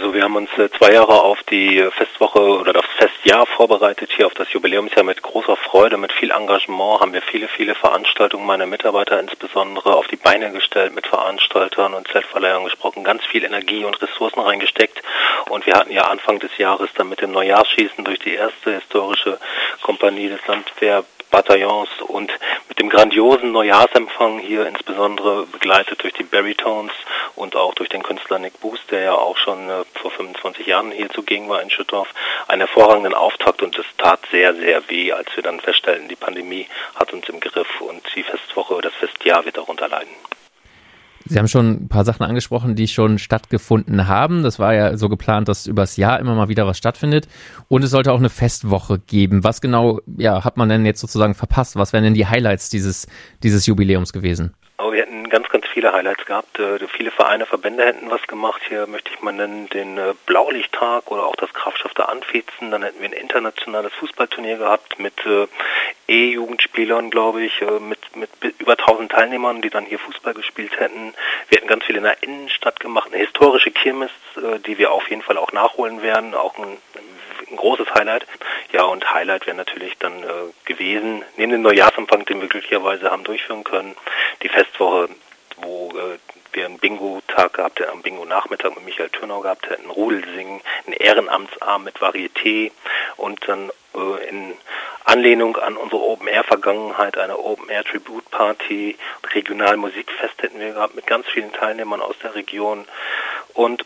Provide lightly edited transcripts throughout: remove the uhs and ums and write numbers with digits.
Also wir haben uns 2 Jahre auf die Festwoche oder das Festjahr vorbereitet, hier auf das Jubiläumsjahr mit großer Freude, mit viel Engagement haben wir viele Veranstaltungen meiner Mitarbeiter insbesondere auf die Beine gestellt, mit Veranstaltern und Zeltverleihern gesprochen, ganz viel Energie und Ressourcen reingesteckt und wir hatten ja Anfang des Jahres dann mit dem Neujahrsschießen durch die erste historische Kompanie des Landwehrbataillons und mit dem grandiosen Neujahrsempfang hier insbesondere begleitet durch die Barrytones und auch durch den Künstler Nick Booth, der ja auch schon vor 25 Jahren hier zugegen war in Schüttorf, einen hervorragenden Auftakt und es tat sehr weh, als wir dann feststellten, die Pandemie hat uns im Griff und die Festwoche, das Festjahr wird darunter leiden. Sie haben schon ein paar Sachen angesprochen, die schon stattgefunden haben. Das war ja so geplant, dass übers Jahr immer mal wieder was stattfindet. Und es sollte auch eine Festwoche geben. Was genau hat man denn jetzt sozusagen verpasst? Was wären denn die Highlights dieses Jubiläums gewesen? Aber wir hätten ganz viele Highlights gehabt. Viele Vereine, Verbände hätten was gemacht. Hier möchte ich mal nennen den Blaulichttag oder auch das Grafschafter Anfiezen. Dann hätten wir ein internationales Fußballturnier gehabt mit E-Jugendspielern, glaube ich, mit über 1000 Teilnehmern, die dann hier Fußball gespielt hätten. Wir hätten ganz viel in der Innenstadt gemacht. Eine historische Kirmes, die wir auf jeden Fall auch nachholen werden. Auch ein großes Highlight. Ja, und Highlight wäre natürlich dann gewesen, neben dem Neujahrsempfang, den wir glücklicherweise haben durchführen können, die Festwoche, wo wir einen Bingo-Tag gehabt hätten, am Bingo-Nachmittag mit Michael Türnau gehabt hätten, Rudelsingen, einen Ehrenamtsabend mit Varieté und dann in Anlehnung an unsere Open-Air-Vergangenheit eine Open-Air-Tribute-Party, Regionalmusikfest hätten wir gehabt mit ganz vielen Teilnehmern aus der Region und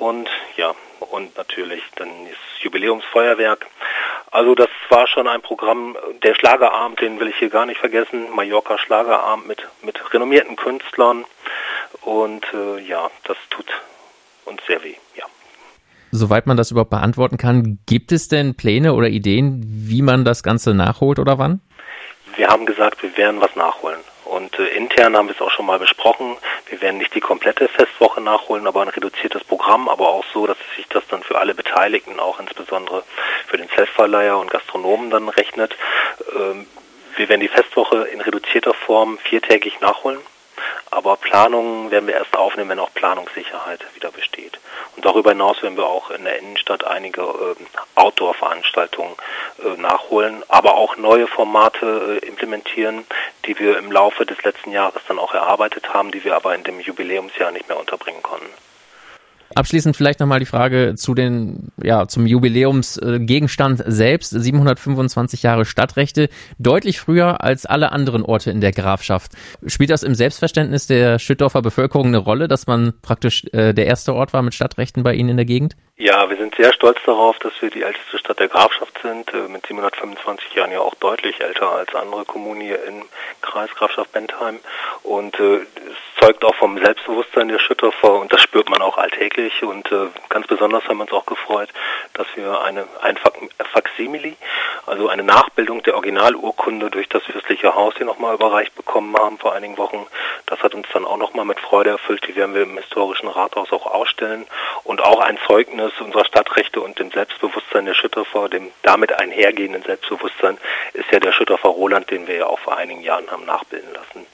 natürlich dann das Jubiläumsfeuerwerk. Also das war schon ein Programm, der Schlagerabend, den will ich hier gar nicht vergessen, Mallorca Schlagerabend mit renommierten Künstlern und das tut uns sehr weh, ja. Soweit man das überhaupt beantworten kann, gibt es denn Pläne oder Ideen, wie man das Ganze nachholt oder wann? Wir haben gesagt, wir werden was nachholen. Und intern haben wir es auch schon mal besprochen. Wir werden nicht die komplette Festwoche nachholen, aber ein reduziertes Programm, aber auch so, dass sich das dann für alle Beteiligten, auch insbesondere für den Zeltverleiher und Gastronomen dann rechnet. Wir werden die Festwoche in reduzierter Form 4-tägig nachholen. Aber Planungen werden wir erst aufnehmen, wenn auch Planungssicherheit wieder besteht. Und darüber hinaus werden wir auch in der Innenstadt einige Outdoor-Veranstaltungen nachholen, aber auch neue Formate implementieren, die wir im Laufe des letzten Jahres dann auch erarbeitet haben, die wir aber in dem Jubiläumsjahr nicht mehr unterbringen konnten. Abschließend vielleicht nochmal die Frage zum Jubiläumsgegenstand selbst. 725 Jahre Stadtrechte, deutlich früher als alle anderen Orte in der Grafschaft. Spielt das im Selbstverständnis der Schüttorfer Bevölkerung eine Rolle, dass man praktisch der erste Ort war mit Stadtrechten bei Ihnen in der Gegend? Ja, wir sind sehr stolz darauf, dass wir die älteste Stadt der Grafschaft sind, mit 725 Jahren ja auch deutlich älter als andere Kommunen hier im Kreis Grafschaft-Bentheim. Und es zeugt auch vom Selbstbewusstsein der Schüttorfer und das spürt man auch alltäglich. Und ganz besonders haben wir uns auch gefreut, dass wir ein Faksimile, also eine Nachbildung der Originalurkunde durch das fürstliche Haus hier nochmal überreicht bekommen haben vor einigen Wochen. Das hat uns dann auch nochmal mit Freude erfüllt. Die werden wir im historischen Rathaus auch ausstellen. Und auch ein Zeugnis unserer Stadtrechte und dem Selbstbewusstsein der Schüttorfer, dem damit einhergehenden Selbstbewusstsein, ist ja der Schüttorfer Roland, den wir ja auch vor einigen Jahren haben nachbilden lassen.